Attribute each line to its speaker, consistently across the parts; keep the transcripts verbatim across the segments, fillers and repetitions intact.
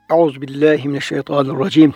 Speaker 1: Euzubillahimineşşeytanirracim.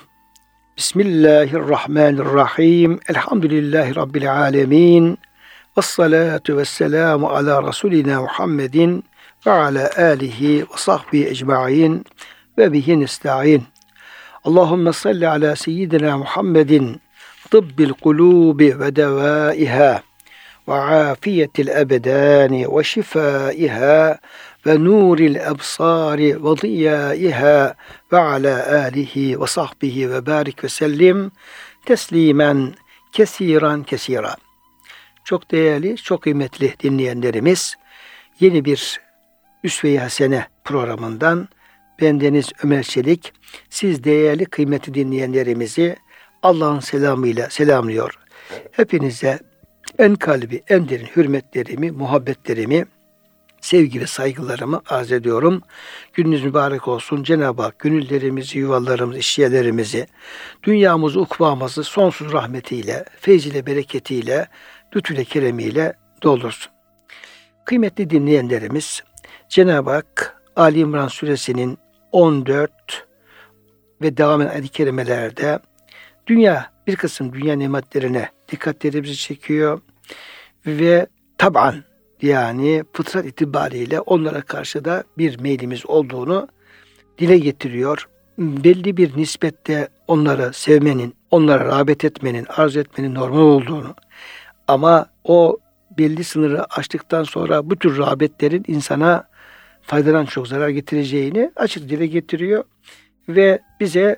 Speaker 1: Bismillahirrahmanirrahim. Elhamdülillahi Rabbil alemin. Vessalatu vesselamu ala Resulina Muhammedin ve ala alihi ve sahbihi ecma'in ve bihi nesta'in. Allahümme salli ala seyyidina Muhammedin tıbbil kulubi ve devaiha ve afiyetil ebedani ve şifaiha ve nuril ebsari ve diyaiha ve ala alihi ve sahbihi ve barik ve sellim teslimen kesiran kesira. Çok değerli, çok kıymetli dinleyenlerimiz, yeni bir Üsve-i Hasene programından bendeniz Ömer Çelik, siz değerli kıymetli dinleyenlerimizi Allah'ın selamıyla selamlıyor. Hepinize en kalbi, en derin hürmetlerimi, muhabbetlerimi, sevgi ve saygılarımı arz ediyorum. Gününüz mübarek olsun. Cenab-ı Hak gönüllerimizi, yuvalarımızı, işyerlerimizi, dünyamızı, ukbamızı sonsuz rahmetiyle, feyziyle, bereketiyle, lütfüyle, keremiyle doldursun. Kıymetli dinleyenlerimiz, Cenab-ı Hak Ali İmran suresinin on dört ve devam eden ayet-i kerimelerde dünya, bir kısım dünya nimetlerine dikkatlerimizi çekiyor ve taban, yani fıtrat itibariyle onlara karşı da bir meylimiz olduğunu dile getiriyor. Belli bir nispette onları sevmenin, onlara rağbet etmenin, arzu etmenin normal olduğunu, ama o belli sınırı aştıktan sonra bu tür rağbetlerin insana faydadan çok zarar getireceğini açık dile getiriyor ve bize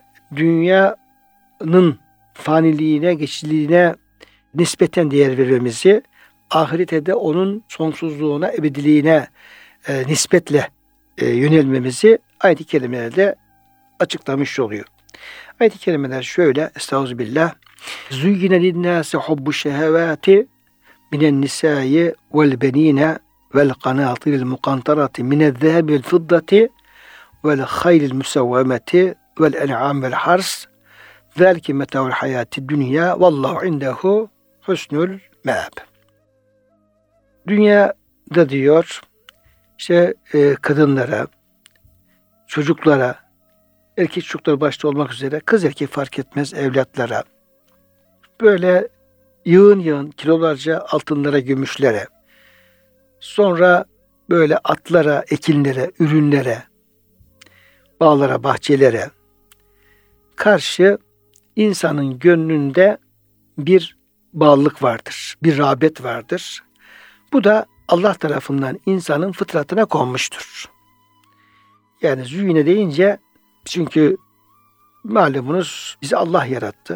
Speaker 1: dünyanın faniliğine, geçiciliğine nispeten değer vermemizi, ahirete de onun sonsuzluğuna, ebediliğine e, nispetle e, yönelmemizi ayet-i kerimelerde açıklamış oluyor. Ayet-i kerimeler şöyle: Estağfirullah. Zuyyine linnâse hubbu şehevâti minen nisâi vel benîne vel kanâtiril mukantarati minel zâhebi vel fiddati vel haylil musavvameti vel en'âm vel hars zâlike metâul hayâti dünya vallahu indehu husnul meâb. Dünyada diyor, işte e, kadınlara, çocuklara, erkek çocuklar başta olmak üzere, kız erkek fark etmez evlatlara, böyle yığın yığın kilolarca altınlara, gümüşlere, sonra böyle atlara, ekinlere, ürünlere, bağlara, bahçelere karşı insanın gönlünde bir bağlılık vardır, bir rağbet vardır. Bu da Allah tarafından insanın fıtratına konmuştur. Yani züyyine deyince, çünkü malumunuz bizi Allah yarattı.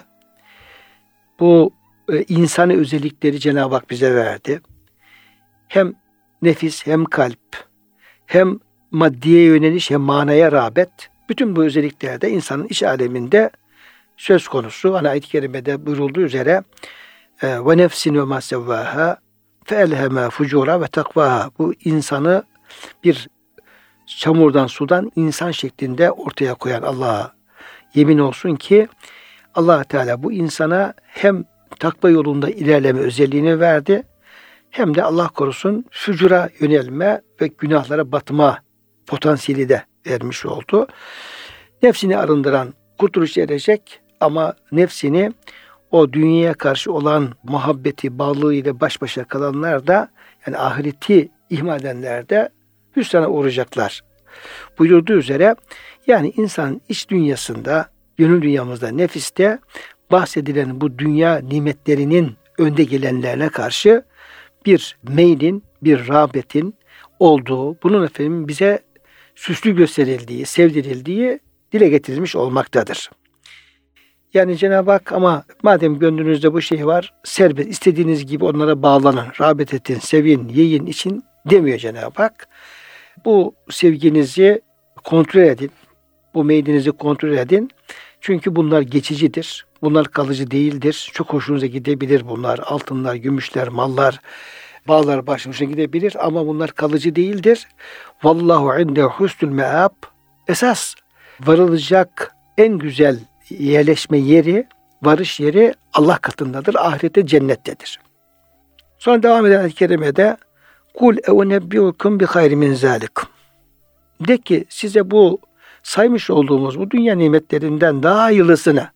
Speaker 1: Bu e, insani özellikleri Cenab-ı Hak bize verdi. Hem nefis, hem kalp, hem maddiye yöneliş, hem manaya rağbet. Bütün bu özellikler de insanın iç aleminde söz konusu. Hani ayet-i kerimede buyurulduğu üzere ve nefsin ve ma sevvaha feelhema fucura ve takvaha. Bu insanı bir çamurdan, sudan insan şeklinde ortaya koyan Allah'a yemin olsun ki Allah Teala bu insana hem takva yolunda ilerleme özelliğini verdi, hem de Allah korusun fücura yönelme ve günahlara batma potansiyeli de vermiş oldu. Nefsini arındıran kurtuluş erecek, ama nefsini o dünyaya karşı olan muhabbeti, bağlılığıyla baş başa kalanlar da, yani ahireti ihmal edenler de hüsrana uğrayacaklar. Buyurduğu üzere, yani insanın iç dünyasında, gönül dünyamızda, nefiste bahsedilen bu dünya nimetlerinin önde gelenlerine karşı bir meylin, bir rağbetin olduğu, bunun efendim bize süslü gösterildiği, sevdirildiği dile getirilmiş olmaktadır. Yani Cenab-ı Hak, ama madem gönlünüzde bu şey var, serbest, istediğiniz gibi onlara bağlanın, rağbet edin, sevin, yiyin, için demiyor Cenab-ı Hak. Bu sevginizi kontrol edin, bu meylinizi kontrol edin. Çünkü bunlar geçicidir, bunlar kalıcı değildir. Çok hoşunuza gidebilir bunlar, altınlar, gümüşler, mallar, bağlar başınıza gidebilir, ama bunlar kalıcı değildir. Vallahu inde husnul meab. Esas varılacak en güzel yerleşme yeri, varış yeri Allah katındadır. Ahirette cennettedir. Sonra devam eden ayet-i kerimede kul eunebbiukum bi hayri min zalikum. De ki size bu saymış olduğumuz bu dünya nimetlerinden daha hayırlısını,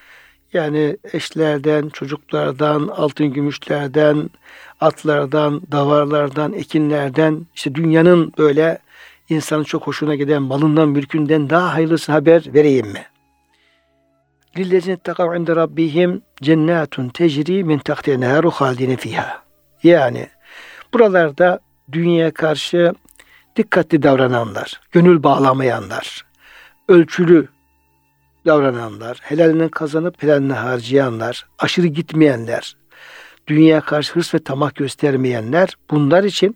Speaker 1: yani eşlerden, çocuklardan, altın gümüşlerden, atlardan, davarlardan, ekinlerden, işte dünyanın böyle insanın çok hoşuna giden malından, mülkünden daha hayırlısını haber vereyim mi? Lillezine tekav inde rabbihim cennetun tecri min tahtiha neharu halidine fiha. Yani buralarda dünyaya karşı dikkatli davrananlar, gönül bağlamayanlar, ölçülü davrananlar, helalinden kazanıp helalinden harcayanlar, aşırı gitmeyenler, dünyaya karşı hırs ve tamah göstermeyenler, bunlar için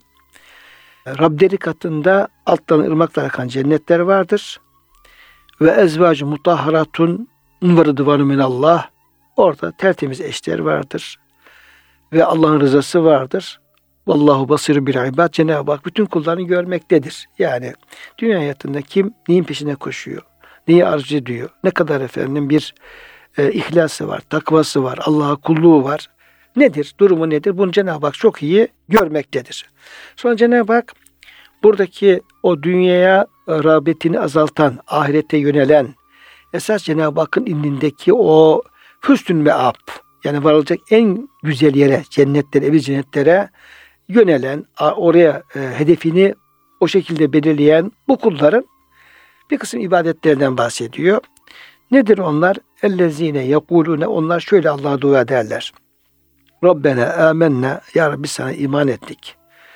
Speaker 1: Rableri katında alttan ırmaklar akan cennetler vardır. Ve ezvacı mutahharatun ve rıdvanu minallah. Orada tertemiz eşler vardır. Ve Allah'ın rızası vardır. Vallahu basirü bil ibad. Cenab-ı Hak bütün kullarını görmektedir. Yani dünya hayatında kim neyin peşine koşuyor? Neyi arzu ediyor? Ne kadar efendim bir e, ihlası var, takvası var, Allah'a kulluğu var. Nedir? Durumu nedir? Bunu Cenab-ı Hak çok iyi görmektedir. Sonra Cenab-ı Hak buradaki o dünyaya rağbetini azaltan, ahirete yönelen, esas Cenab-ı Hakk'ın indindeki o hüsnül meab, yani varılacak en güzel yere, cennetlere, evi cennetlere yönelen, oraya e, hedefini o şekilde belirleyen bu kulların bir kısım ibadetlerden bahsediyor. Nedir onlar? Ellezine yekulune, onlar şöyle Allah'a dua ederler. Rabbena amennâ, ya Rabbi sana iman ettik.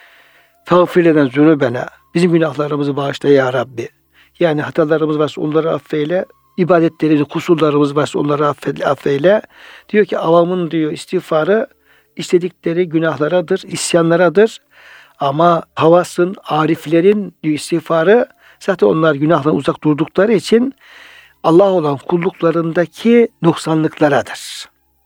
Speaker 1: Fâgfir lena zunubena, bizim günahlarımızı bağışla ya Rabbi. Yani hatalarımız varsa onları affeyle, ibadetlerimiz, kusurlarımız varsa onları affeyle. Diyor ki avamın diyor istiğfarı istedikleri günahlaradır, isyanlaradır. Ama havasın, ariflerin diyor istiğfarı zaten onlar günahdan uzak durdukları için Allah olan kulluklarındaki noksanlıklaradır.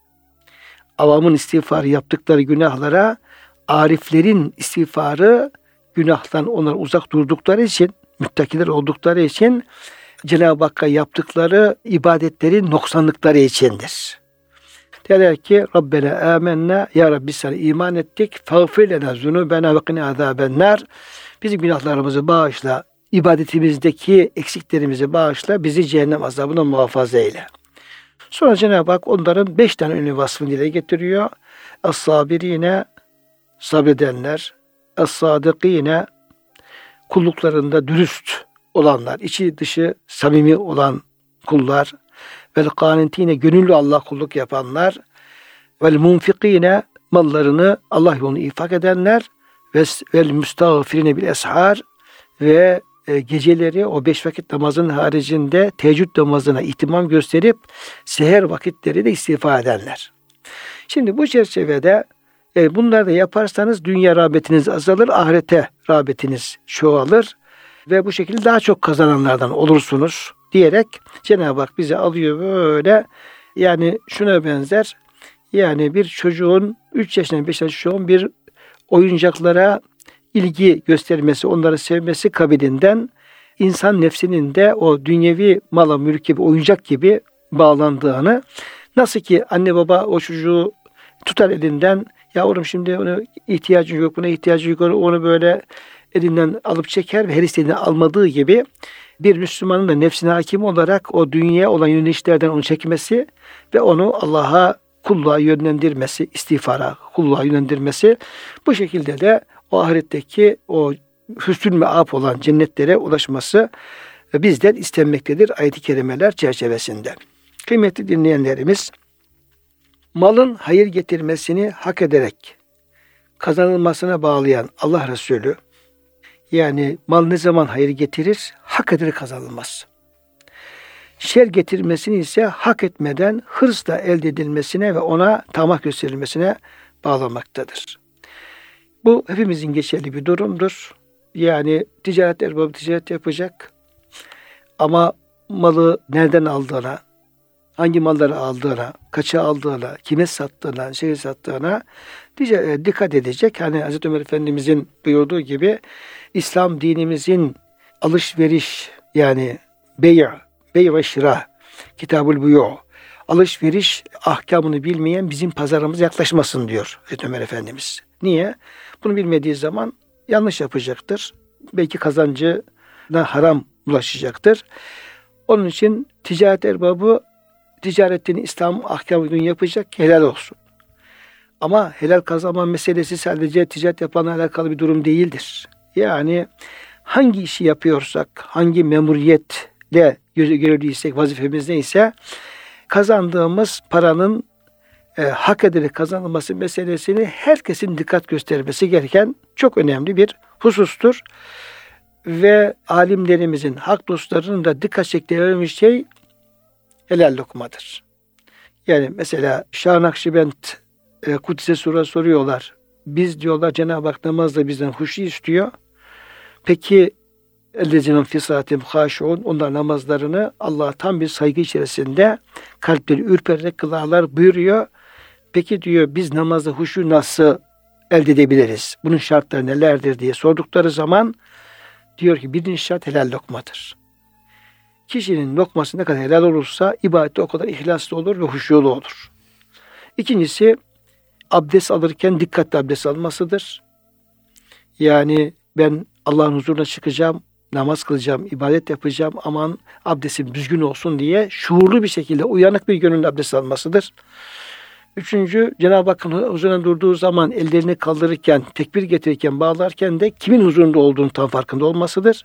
Speaker 1: Avamın istiğfarı yaptıkları günahlara, ariflerin istiğfarı günahtan onlar uzak durdukları için, müttakiler oldukları için Cenab-ı Hakk'a yaptıkları ibadetlerin noksanlıkları içindir. Derler ki Rabbena amennâ, ya Rabbi sana iman ettik. Fâgfir lena zunûbena ve qina azâbennâr. Bizim günahlarımızı bağışla, ibadetimizdeki eksiklerimizi bağışla, bizi cehennem azabına muhafaza eyle. Sonra Cenab-ı Hak onların beş tane ünlü vasfını dile getiriyor. Es-sabirine, sabredenler, es-sadıkine, kulluklarında dürüst olanlar, içi dışı samimi olan kullar, vel kanitine, gönüllü Allah kulluk yapanlar, vel munfikine, mallarını Allah yolunu infak edenler, ve vel müstağfirine bil eshar, ve e, geceleri o beş vakit namazın haricinde teheccüd namazına ihtimam gösterip seher vakitleri de istiğfar edenler. Şimdi bu çerçevede e, bunları da yaparsanız dünya rağbetiniz azalır, ahirete rağbetiniz çoğalır ve bu şekilde daha çok kazananlardan olursunuz diyerek Cenab-ı Hak bizi alıyor böyle, yani şuna benzer, yani bir çocuğun üç yaşından beş yaşında çocuğun bir oyuncaklara ilgi göstermesi, onları sevmesi kabilinden insan nefsinin de o dünyevi mala, mülk gibi, oyuncak gibi bağlandığını, nasıl ki anne baba o çocuğu tutar elinden, yavrum şimdi ona ihtiyacın yok, buna ihtiyacı yok, onu böyle elinden alıp çeker ve her istediğini almadığı gibi bir Müslümanın da nefsine hakim olarak o dünyaya olan yönelişlerden onu çekmesi ve onu Allah'a, kulluğa yönlendirmesi, istiğfara, kulluğa yönlendirmesi, bu şekilde de o ahiretteki o hüsnül meab olan cennetlere ulaşması bizden istenmektedir ayet-i kerimeler çerçevesinde. Kıymetli dinleyenlerimiz, malın hayır getirmesini hak ederek kazanılmasına bağlayan Allah Resulü, yani mal ne zaman hayır getirir? Hak ederek kazanılmaz. Şer getirmesini ise hak etmeden hırsla elde edilmesine ve ona tamah gösterilmesine bağlamaktadır. Bu hepimizin geçerli bir durumdur. Yani ticaret erbabı ticaret yapacak ama malı nereden aldığına, hangi malları aldığına, kaça aldığına, kime sattığına, şeye sattığına dikkat edecek. Hani Hazreti Ömer Efendimizin buyurduğu gibi İslam dinimizin alışveriş, yani bey' bey' ve şira, kitabul buyu', alışveriş ahkamını bilmeyen bizim pazarımıza yaklaşmasın diyor Hazreti Ömer Efendimiz. Niye? Bunu bilmediği zaman yanlış yapacaktır. Belki kazancına haram bulaşacaktır. Onun için ticaret erbabı ticaretini İslam ahkamı uygun yapacak ki helal olsun. Ama helal kazanma meselesi sadece ticaret yapanla alakalı bir durum değildir. Yani hangi işi yapıyorsak, hangi memuriyetle görevliysek, vazifemiz neyse kazandığımız paranın e, hak ederek kazanılması meselesini herkesin dikkat göstermesi gereken çok önemli bir husustur. Ve alimlerimizin, hak dostlarının da dikkat çektiği bir şey helal lokmadır. Yani mesela Şah Nakşibend e, Kudüs'e sura soruyorlar. Biz diyorlar Cenab-ı Hak namazda bizden huşu istiyor. Peki ellezîne fî salâtihim hâşiûn, onlar namazlarını Allah'a tam bir saygı içerisinde kalpleri ürpererek kılarlar buyuruyor. Peki diyor biz namazda huşu nasıl elde edebiliriz? Bunun şartları nelerdir diye sordukları zaman diyor ki birinci şart helal lokmadır. Kişinin lokması ne kadar helal olursa ibadette o kadar ihlaslı olur ve huşulu olur. İkincisi abdest alırken dikkatli abdest almasıdır. Yani ben Allah'ın huzuruna çıkacağım, namaz kılacağım, ibadet yapacağım, aman abdestim düzgün olsun diye şuurlu bir şekilde uyanık bir gönülle abdest almasıdır. Üçüncü, Cenab-ı Hakk'ın huzuruna durduğu zaman ellerini kaldırırken, tekbir getirirken, bağlarken de kimin huzurunda olduğunu tam farkında olmasıdır.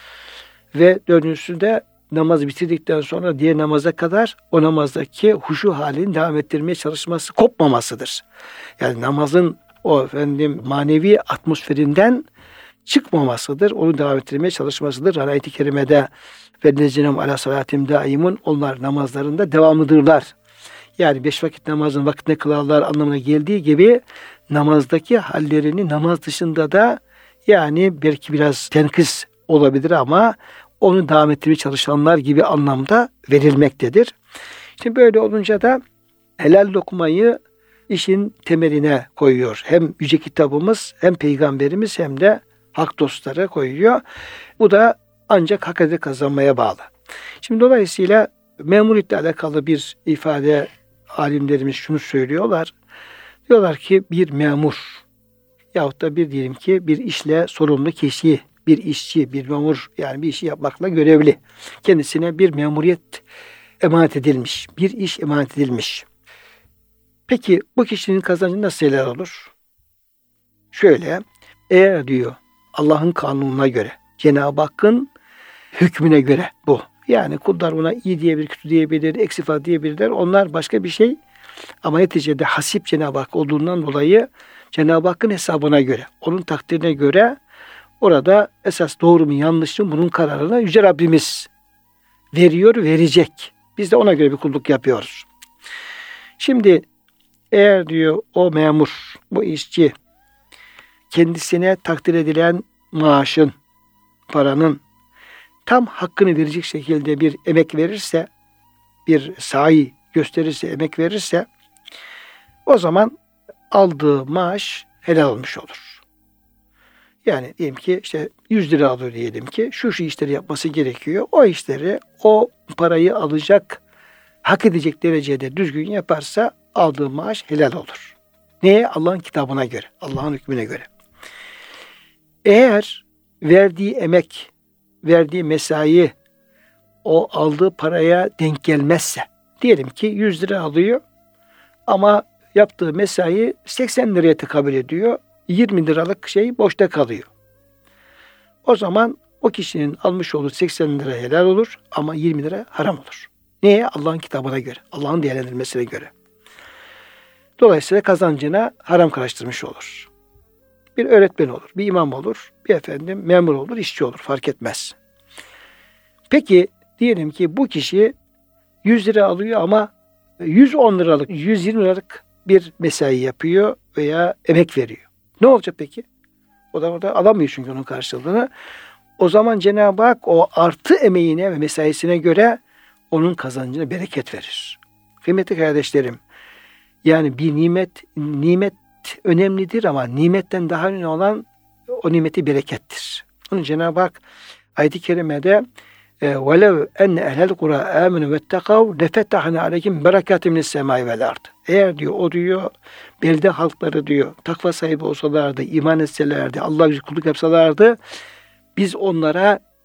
Speaker 1: Ve dördüncüsü de namazı bitirdikten sonra diğer namaza kadar o namazdaki huşu halini devam ettirmeye çalışması, kopmamasıdır. Yani namazın o efendim manevi atmosferinden çıkmamasıdır. Onu devam ettirmeye çalışmasıdır. Hani ayet-i kerimede ve necinem ala salatim daimun, onlar namazlarında devamlıdırlar. Yani beş vakit namazın vaktine kılarlar anlamına geldiği gibi namazdaki hallerini namaz dışında da yani belki biraz tenkis olabilir ama onu devam ettirmeye çalışanlar gibi anlamda verilmektedir. Şimdi böyle olunca da helal lokmayı işin temeline koyuyor. Hem yüce kitabımız hem peygamberimiz hem de hak dostları koyuyor. Bu da ancak hak ederek kazanmaya bağlı. Şimdi dolayısıyla memuriyetle alakalı bir ifade alimlerimiz şunu söylüyorlar. Diyorlar ki bir memur yahut da bir diyelim ki bir işle sorumlu kişi, bir işçi, bir memur yani bir işi yapmakla görevli. Kendisine bir memuriyet emanet edilmiş, bir iş emanet edilmiş. Peki bu kişinin kazancı nasıl helal olur? Şöyle, eğer diyor Allah'ın kanununa göre, Cenab-ı Hakk'ın hükmüne göre bu. Yani kullar buna iyi diyebilir, kötü diyebilir, eksifa diyebilirler. Onlar başka bir şey. Ama neticede hasip Cenab-ı Hak olduğundan dolayı Cenab-ı Hakk'ın hesabına göre, onun takdirine göre orada esas doğru mu yanlış mı bunun kararını Yüce Rabbimiz veriyor, verecek. Biz de ona göre bir kulluk yapıyoruz. Şimdi eğer diyor o memur, bu işçi kendisine takdir edilen maaşın, paranın tam hakkını verecek şekilde bir emek verirse, bir sahi gösterirse, emek verirse o zaman aldığı maaş helal olmuş olur. Yani diyelim ki işte yüz lira alıyor diyelim ki şu şu işleri yapması gerekiyor. O işleri o parayı alacak, hak edecek derecede düzgün yaparsa aldığı maaş helal olur. Neye? Allah'ın kitabına göre, Allah'ın hükmüne göre. Eğer verdiği emek, verdiği mesai o aldığı paraya denk gelmezse, diyelim ki yüz lira alıyor ama yaptığı mesai seksen liraya tekabül ediyor, yirmi liralık şey boşta kalıyor. O zaman o kişinin almış olduğu seksen lira helal olur ama yirmi lira haram olur. Niye? Allah'ın kitabına göre, Allah'ın değerlendirmesine göre. Dolayısıyla kazancına haram karıştırmış olur. Bir öğretmen olur, bir imam olur, bir efendim memur olur, işçi olur, fark etmez. Peki diyelim ki bu kişi yüz lira alıyor ama yüz on liralık, yüz yirmi liralık bir mesai yapıyor veya emek veriyor. Ne olacak peki? O da orada alamıyor çünkü onun karşılığını. O zaman Cenab-ı Hak o artı emeğine ve mesaisine göre onun kazancına bereket verir. Kıymetli kardeşlerim, yani bir nimet, nimet önemlidir ama nimetten daha önemli olan o nimeti berekettir. Onun Cenab-ı Hak ayet-i kerimede وَلَوْ اَنَّ اَهْلَ الْقُرَى آمَنُوا وَاتَّقَوْا لَفَتَّحْنَا عَلَيْهِمْ بَرَكَاتٍ مِنَ السَّمَاءِ وَالْاَرْضِ. Eğer diyor o diyor belde halkları diyor takva sahibi olsalardı, iman etselerdi, Allah'a kulluk yapsalardı biz onlara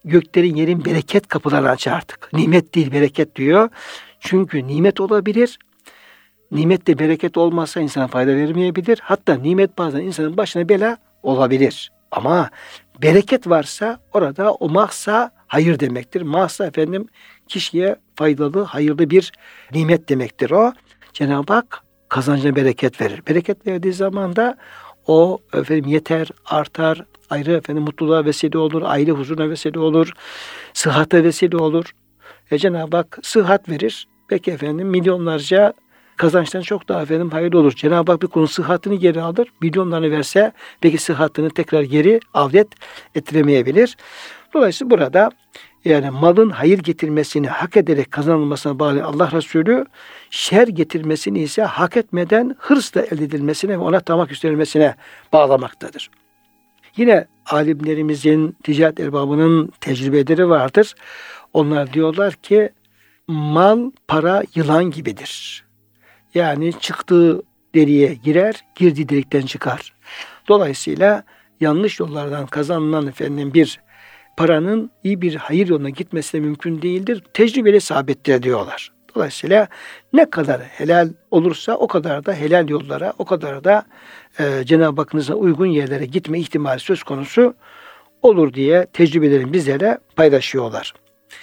Speaker 1: göklerin yerin bereket kapılarını açar artık. Nimet değil bereket diyor. Çünkü nimet olabilir. Nimet de bereket olmazsa insana fayda vermeyebilir. Hatta nimet bazen insanın başına bela olabilir. Ama bereket varsa orada o mahsa hayır demektir. Mahsa efendim kişiye faydalı, hayırlı bir nimet demektir o. Cenab-ı Hak kazancına bereket verir. Bereket verdiği zaman da o efendim yeter, artar, ayrı efendim mutluluğa vesile olur, aile huzuruna vesile olur, sıhhate vesile olur. E Cenab-ı Hak sıhhat verir. Belki efendim milyonlarca kazançtan çok daha efendim hayırlı olur. Cenab-ı Hak bir konu sıhhatini geri alır. Milyonlarını verse belki sıhhatini tekrar geri avdet ettiremeyebilir. Dolayısıyla burada yani malın hayır getirmesini hak ederek kazanılmasına bağlı Allah Resulü, şer getirmesini ise hak etmeden hırsla elde edilmesine ve ona tamak üstlenilmesine bağlamaktadır. Yine alimlerimizin, ticaret erbabının tecrübeleri vardır. Onlar diyorlar ki mal, para yılan gibidir. Yani çıktığı deliğe girer, girdiği delikten çıkar. Dolayısıyla yanlış yollardan kazanılan efendim bir paranın iyi bir hayır yoluna gitmesi de mümkün değildir. Tecrübeli sabittir diyorlar. Dolayısıyla ne kadar helal olursa o kadar da helal yollara, o kadar da e, Cenab-ı Hakk'ınıza uygun yerlere gitme ihtimali söz konusu olur diye tecrübelerini bizlere paylaşıyorlar.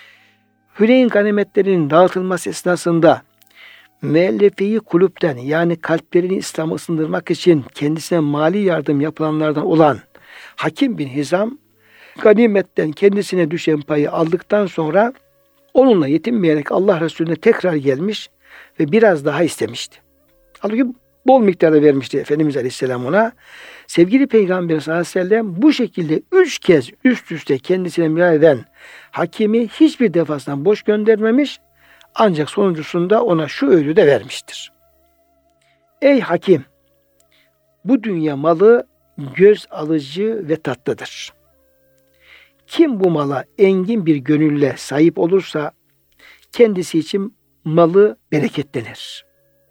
Speaker 1: Hüneyn ganimetlerinin dağıtılması esnasında müellefe-i kulüpten yani kalplerini İslam'a ısındırmak için kendisine mali yardım yapılanlardan olan Hakim bin Hizam ganimetten kendisine düşen payı aldıktan sonra onunla yetinmeyerek Allah Resulüne tekrar gelmiş ve biraz daha istemişti. Halbuki bol miktarda vermişti Efendimiz Aleyhisselam ona. Sevgili Peygamber sallallahu aleyhi ve sellem bu şekilde üç kez üst üste kendisine müracaat eden Hakim'i hiçbir defasından boş göndermemiş, ancak sonuncusunda ona şu öğüdü de vermiştir. Ey Hakim! Bu dünya malı göz alıcı ve tatlıdır. Kim bu mala engin bir gönülle sahip olursa kendisi için malı bereketlenir.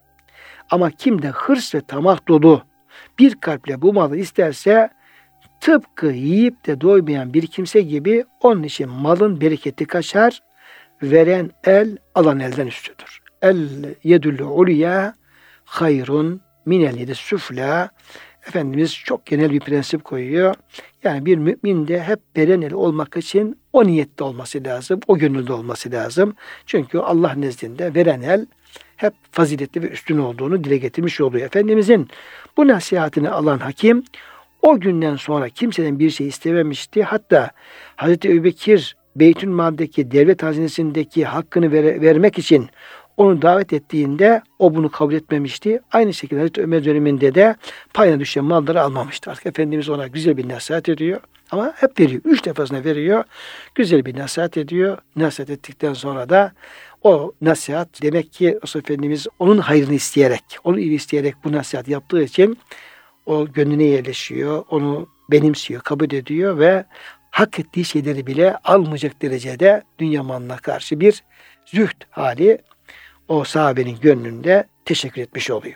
Speaker 1: Ama kim de hırs ve tamah dolu bir kalple bu malı isterse tıpkı yiyip de doymayan bir kimse gibi onun için malın bereketi kaçar, veren el alan elden üstüdür. El yedüllü ulya hayrun minel yedi süfla. Efendimiz çok genel bir prensip koyuyor. Yani bir mümin de hep veren el olmak için o niyette olması lazım, o gönülde olması lazım. Çünkü Allah nezdinde veren el hep faziletli ve üstün olduğunu dile getirmiş oluyor. Efendimizin bu nasihatini alan Hakim o günden sonra kimseden bir şey istememişti. Hatta Hazreti Ebubekir Beytülmal'deki devlet hazinesindeki hakkını ver, vermek için onu davet ettiğinde o bunu kabul etmemişti. Aynı şekilde Hazreti Ömer döneminde de payına düşen malları almamıştı. Artık Efendimiz ona güzel bir nasihat ediyor. Ama hep veriyor. Üç defasına veriyor. Güzel bir nasihat ediyor. Nasihat ettikten sonra da o nasihat demek ki Resul Efendimiz onun hayrını isteyerek, onu iyi isteyerek bu nasihat yaptığı için o gönlüne yerleşiyor. Onu benimsiyor, kabul ediyor ve hak ettiği şeyleri bile almayacak derecede dünya malına karşı bir zühd hali o sahabenin gönlünde teşekkür etmiş oluyor.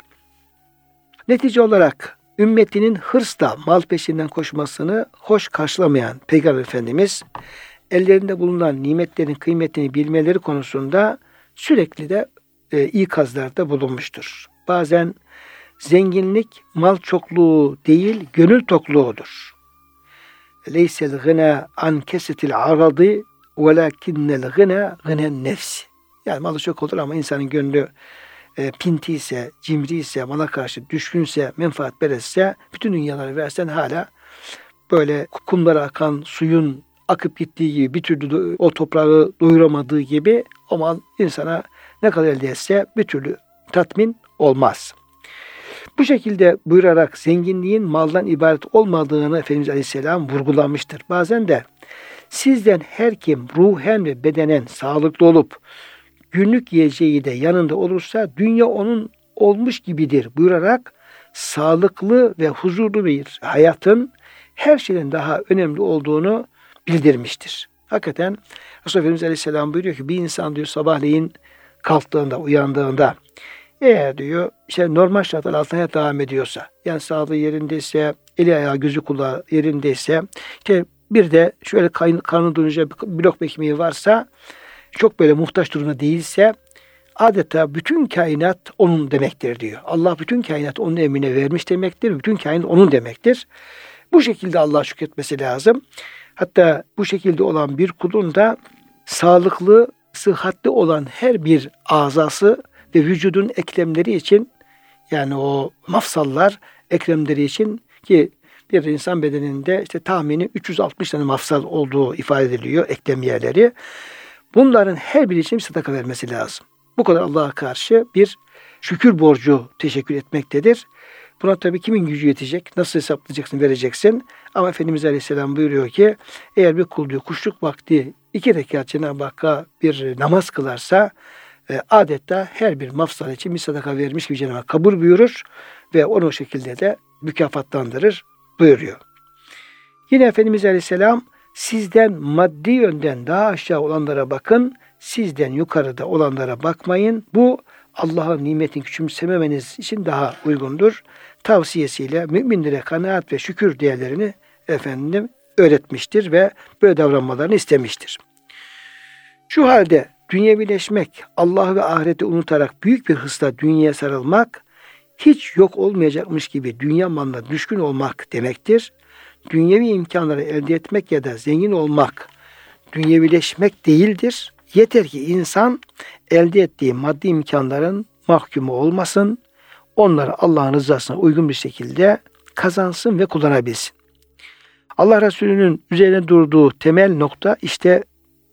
Speaker 1: Netice olarak ümmetinin hırsla mal peşinden koşmasını hoş karşılamayan Peygamber Efendimiz ellerinde bulunan nimetlerin kıymetini bilmeleri konusunda sürekli de e, ikazlarda bulunmuştur. Bazen zenginlik mal çokluğu değil gönül tokluğudur. Leysel gına an kesetil aradı velakinnel gına gınen nefsi. Yani malı çok olur ama insanın gönlü e, pinti ise, cimri ise, mala karşı düşkünse, menfaat beretse, bütün dünyaları versen hala böyle kumlara akan suyun akıp gittiği gibi, bir türlü o toprağı doyuramadığı gibi o mal insana ne kadar elde etse bir türlü tatmin olmaz. Bu şekilde buyurarak zenginliğin maldan ibaret olmadığını Efendimiz Aleyhisselam vurgulamıştır. Bazen de sizden her kim ruhen ve bedenen sağlıklı olup günlük yiyeceği de yanında olursa dünya onun olmuş gibidir buyurarak sağlıklı ve huzurlu bir hayatın her şeyden daha önemli olduğunu bildirmiştir. Hakikaten Resul Efendimiz Aleyhisselam buyuruyor ki bir insan diyor sabahleyin kalktığında, uyandığında eğer diyor işte normal şartlar altında hayat devam ediyorsa, yani sağlığı yerindeyse, eli ayağı gözü kulağı yerindeyse, işte Bir de şöyle karnı doyunca bir lokma ekmeği varsa, çok böyle muhtaç durumda değilse, adeta bütün kainat onun demektir diyor. Allah bütün kainat onun emrine vermiş demektir. Bütün kainat onun demektir. Bu şekilde Allah'a şükretmesi lazım. Hatta bu şekilde olan bir kulun da sağlıklı, sıhhatli olan her bir azası ve vücudun eklemleri için, yani o mafsallar eklemleri için, ki bir insan bedeninde işte tahmini üç yüz altmış tane mafsal olduğu ifade ediliyor, eklem yerleri. Bunların her biri için bir sadaka vermesi lazım. Bu kadar Allah'a karşı bir şükür borcu teşekkür etmektedir. Buna tabii kimin gücü yetecek? Nasıl hesaplayacaksın, vereceksin? Ama Efendimiz Aleyhisselam buyuruyor ki, eğer bir kul diyor kuşluk vakti iki rekat Cenab-ı Hakk'a bir namaz kılarsa, e, adeta her bir mafsal için bir sadaka vermiş gibi Cenab-ı Hak kabul buyurur ve onu o şekilde de mükafatlandırır buyuruyor. Yine Efendimiz Aleyhisselam, sizden maddi yönden daha aşağı olanlara bakın, sizden yukarıda olanlara bakmayın. Bu Allah'ın nimetini küçümsememeniz için daha uygundur tavsiyesiyle müminlere kanaat ve şükür değerlerini efendim öğretmiştir ve böyle davranmalarını istemiştir. Şu halde dünyevileşmek, Allah ve ahireti unutarak büyük bir hırsla dünyaya sarılmak, hiç yok olmayacakmış gibi dünya malına düşkün olmak demektir. Dünyevi imkanları elde etmek ya da zengin olmak dünyevileşmek değildir. Yeter ki insan elde ettiği maddi imkanların mahkumu olmasın, onları Allah'ın rızasına uygun bir şekilde kazansın ve kullanabilsin. Allah Resulü'nün üzerine durduğu temel nokta işte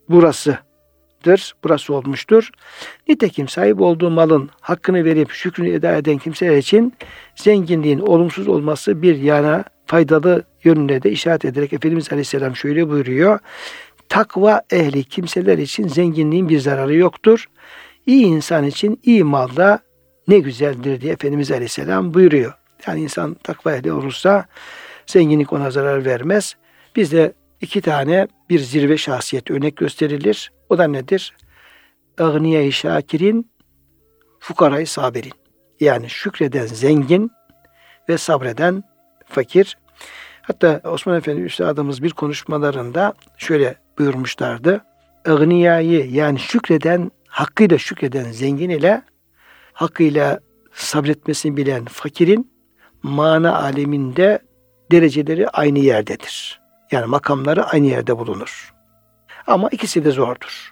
Speaker 1: burasıdır, burası olmuştur. Nitekim sahip olduğu malın hakkını verip şükrünü eda eden kimseler için zenginliğin olumsuz olması bir yana faydalı yönüne de işaret ederek Efendimiz Aleyhisselam şöyle buyuruyor. Takva ehli kimseler için zenginliğin bir zararı yoktur. İyi insan için iyi malda ne güzeldir diye Efendimiz Aleyhisselam buyuruyor. Yani insan takva ehli olursa zenginlik ona zarar vermez. Bizde iki tane bir zirve şahsiyet örnek gösterilir. O da nedir? Ağniye-i şakirin, fukarayı sabirin. Yani şükreden zengin ve sabreden fakir. Hatta Osman Efendi Üstadımız bir konuşmalarında şöyle buyurmuşlardı. Ağniyayı, yani şükreden, hakkıyla şükreden zengin ile hakkıyla sabretmesini bilen fakirin mana aleminde dereceleri aynı yerdedir. Yani makamları aynı yerde bulunur. Ama ikisi de zordur.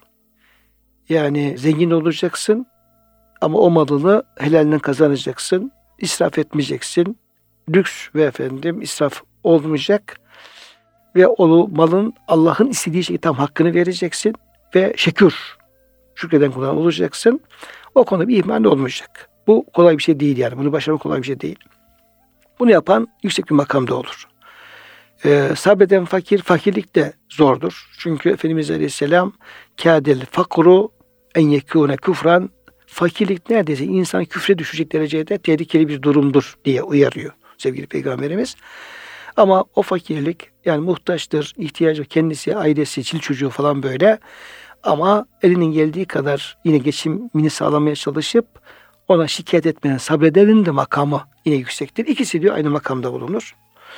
Speaker 1: Yani zengin olacaksın ama o malını helalinden kazanacaksın. İsraf etmeyeceksin. Lüks ve efendim israf olmayacak. Ve o malın Allah'ın istediği şekilde tam hakkını vereceksin. Ve şekür, şükreden kullan olacaksın. O konuda bir ihmal olmayacak. Bu kolay bir şey değil yani. Bunu başarmak kolay bir şey değil. Bunu yapan yüksek bir makamda olur. Ee, sabreden fakir, fakirlik de zordur. Çünkü Efendimiz Aleyhisselam kâdel fakru en yekûne küfran, fakirlik neredeyse insan küfre düşecek derecede tehlikeli bir durumdur diye uyarıyor sevgili Peygamberimiz. Ama o fakirlik yani muhtaçtır, ihtiyacı kendisi, ailesi, çil çocuğu falan böyle. Ama elinin geldiği kadar yine geçimini sağlamaya çalışıp ona şikayet etmeyen sabredenin de makamı yine yüksektir. İkisi diyor aynı makamda bulunur.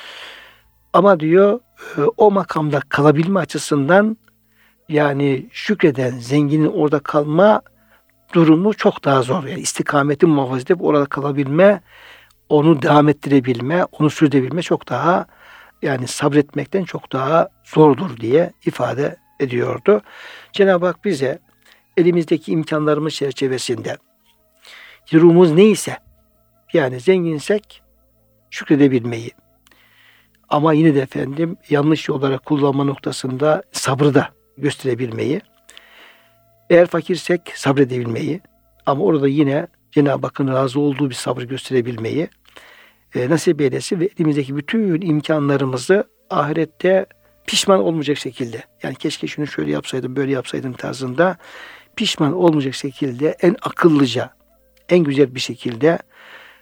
Speaker 1: Ama diyor o makamda kalabilme açısından yani şükreden zenginin orada kalma durumu çok daha zor. Yani istikameti muhafaza edip orada kalabilme, onu devam ettirebilme, onu sürdürebilme çok daha yani sabretmekten çok daha zordur diye ifade ediyordu. Cenab-ı Hak bize elimizdeki imkanlarımız çerçevesinde durumumuz neyse yani zenginsek şükredebilmeyi ama yine de efendim yanlış yollara kullanma noktasında sabrı da gösterebilmeyi, eğer fakirsek sabredebilmeyi ama orada yine Cenab-ı Hakk'ın razı olduğu bir sabrı gösterebilmeyi e, nasip eylesin ve elimizdeki bütün imkanlarımızı ahirette pişman olmayacak şekilde, yani keşke şunu şöyle yapsaydım, böyle yapsaydım tarzında pişman olmayacak şekilde en akıllıca, en güzel bir şekilde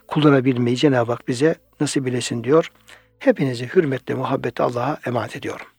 Speaker 1: kullanabilmeyi Cenab-ı Hak bize nasip eylesin diyor. Hepinizi hürmetle, muhabbetle Allah'a emanet ediyorum.